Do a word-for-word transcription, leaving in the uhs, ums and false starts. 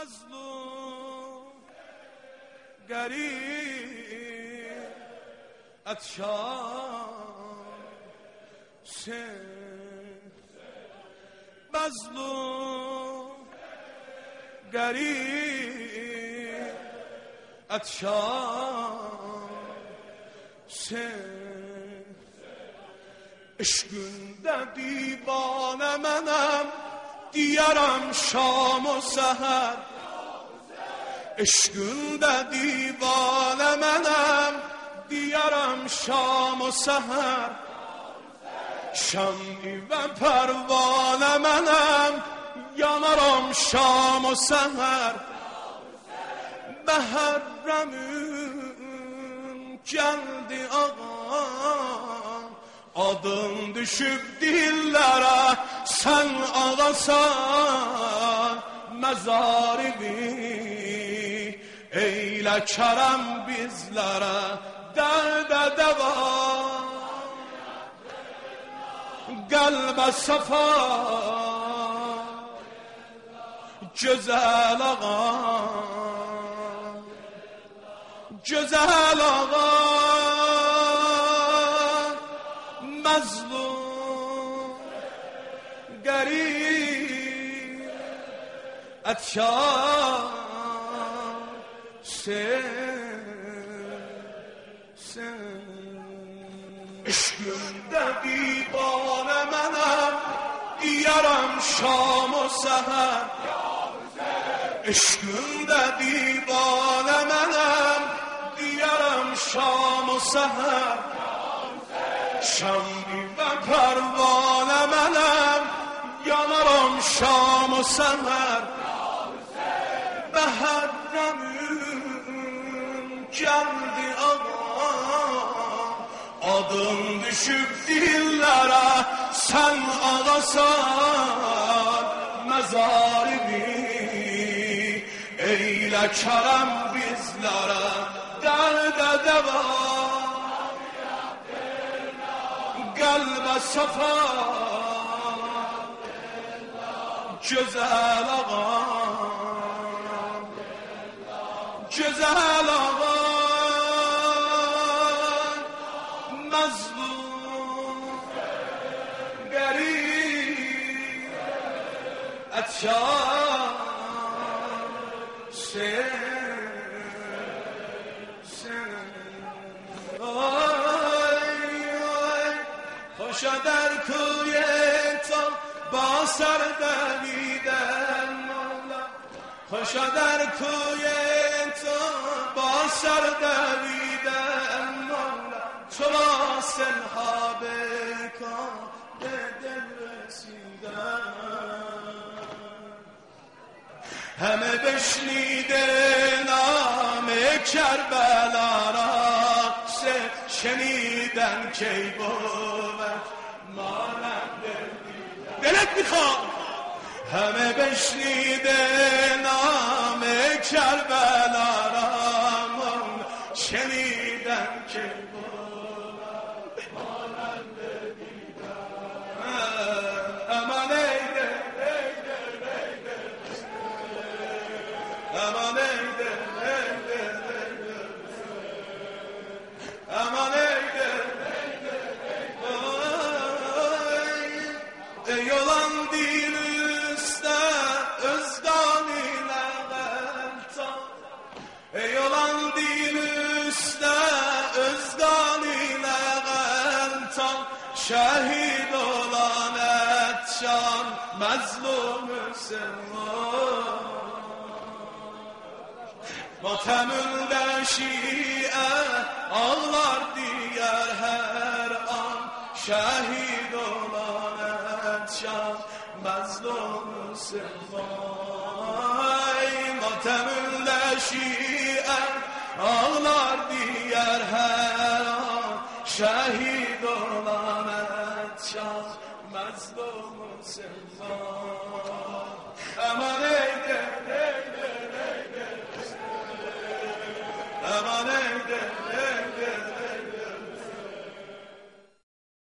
مظلوم گریه اتشان سه مظلوم گریه اتشان سه اشکونده دیوانه منم دیارم شام و سحر اشکونده دیوانه منم دیارم شام و سحر شمعی و پروانه منم yanarım şam o seher Behərrəmün geldi ağam Adın düşüp dillere sen ağasan Mezaribi eyle kerem bizlere Derde deva Kalbe safa Güzel ağa Güzel ağa Mazlum Garip Etşar Sen Sen Eşkümde divane menem Yaram şam o seher Eşkümde divane menem Yaram şam o seher Şambi ve pervane menem Yanarım şam o seher Behərrəmün geldi ağam Adın düşüp dillere sen ağasan Mezaribi eyle kerem bizlere Derde deva Kalbe safa Güzel ağa Güzel ağa Mazlum Garip Etşar Sen Sen Ay ay Hoşa der kuyeta Basar deniden Mevla Hoşa der kuyeta Basar deniden Mevla Çola selhabe Kadeden residen Heme beşnide name Kerbelara Se şeniden key بود مانم دلت میخواد همه بشنیده نام کربلا رامون شنیدن که بود مانم امان ایده ایده ایده امان ایده ایده امان ایده Yolan değil üstte özdanine veltan Yolan değil üstte özdanine veltan Şehit olan etşan mezlum Müslüman Matemünde şiye ağlar diğer her an Şehit olan etşan mezlum Müslüman Matemünde şiye ağlar diğer her an Şehit olan etşan mezlum Müslüman Aman ey